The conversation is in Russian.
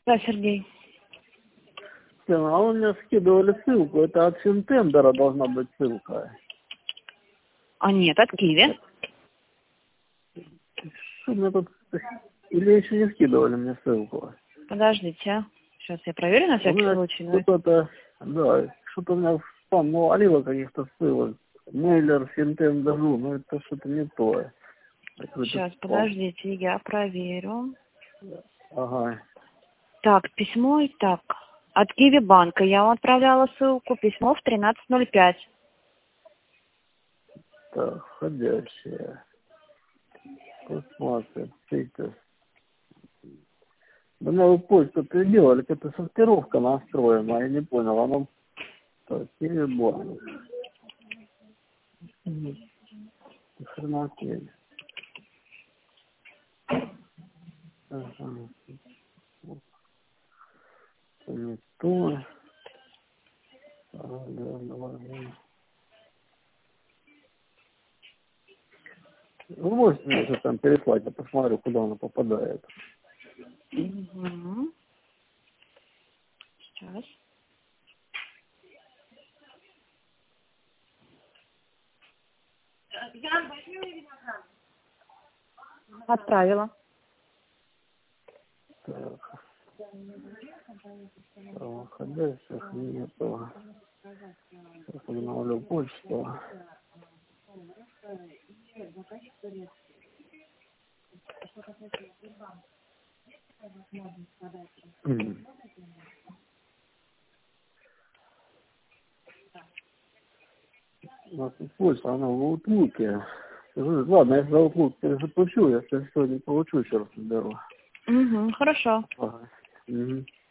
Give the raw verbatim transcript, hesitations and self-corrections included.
Да, Сергей. А вы мне скидывали ссылку, это от Финтендера должна быть ссылка. А нет, от Киви. Что мне тут... Или еще не скидывали мне ссылку? Подождите. Сейчас я проверю на всякий случай. Что-то, да, что-то у меня в спам навалило каких-то ссылок. Мейлер, Финтендеру, но это что-то не то. Сейчас, подождите, я проверю. Ага. Так, письмо и так. От Киви банка я вам отправляла ссылку. Письмо в тринадцать ноль пять. Так, входящее. Посмотрим. Status. Да новую почту переделали, какая-то сортировка настроена, я не понял, она... Так, Киви банк. Хренотень. Ага. Не то. А, да, давай. Вы можете мне что там переслать, я посмотрю, куда она попадает. Угу. Сейчас. Отправила. Так. Входящих нету. Сейчас обновлю почту. У нас тут почта, она в Outlook'е. Ладно, я за Outlook перезапущу, если что не получу, еще раз наберу. Угу, хорошо. Ага. Угу.